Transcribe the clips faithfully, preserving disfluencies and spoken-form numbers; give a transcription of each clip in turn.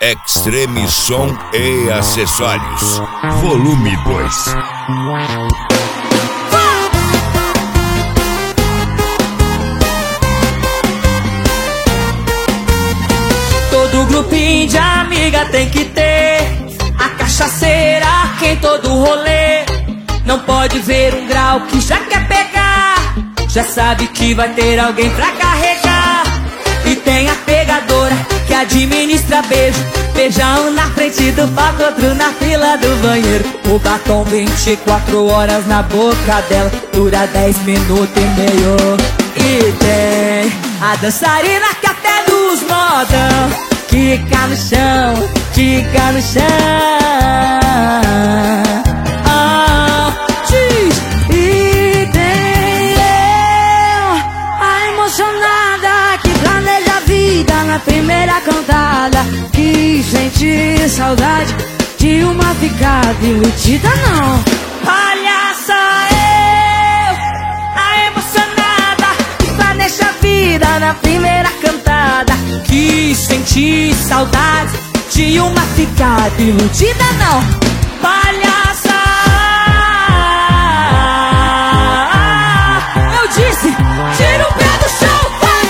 Extreme Som e Acessórios, volume dois. Todo grupinho de amiga tem que ter a cachaceira que em todo rolê. Não pode ver um grau que já quer pegar, já sabe que vai ter alguém pra carregar. E tem a pegadora que administra beijo, beijão na frente do palco, outro na fila do banheiro. O batom vinte e quatro horas na boca dela, dura dez minutos e meio. E tem a dançarina que até nos modão quica no chão, quica no chão. Oh, diz. E tem eu, a emocionada que planeja a vida na primeira cantada, que sente saudade de uma ficada iludida não. Palhaça eu, a emocionada que planeja a vida na primeira cantada, que senti saudade de uma ficada iludida não. Palhaça, eu disse, tira o pé do chão.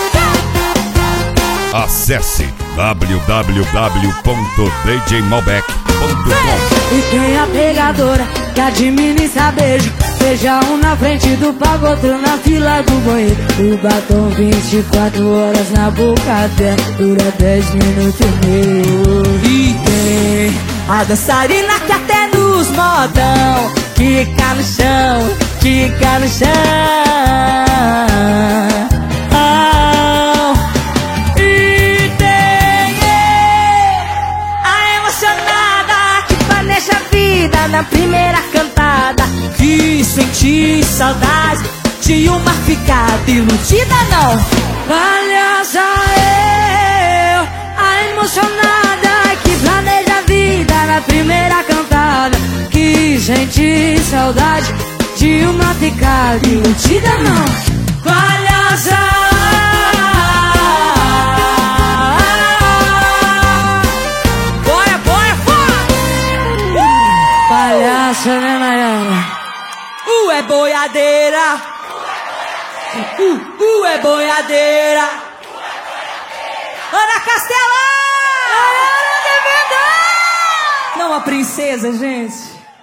Acesse w w w ponto d j malbec ponto com. E tem a pegadora que administra beijo, beijão na frente do palco, outro na fila do banheiro. O batom vinte e quatro horas na boca dela, dura dez minutos e meio. E tem a dançarina que até nos modão quica no chão, quica no chão. Oh. E tem a emocionada que planeja a vida na primeira cantada, que senti saudade de uma ficada iludida não. Palhaça eu, a emocionada que planeja a vida na primeira cantada, que senti saudade de uma ficada iludida não. Palhaça, bora, bora, bora. Palhaça, né, Nayara? Uh, é boiadeira. Uh, uh, é boiadeira. Ana Castela! Não, a princesa, gente.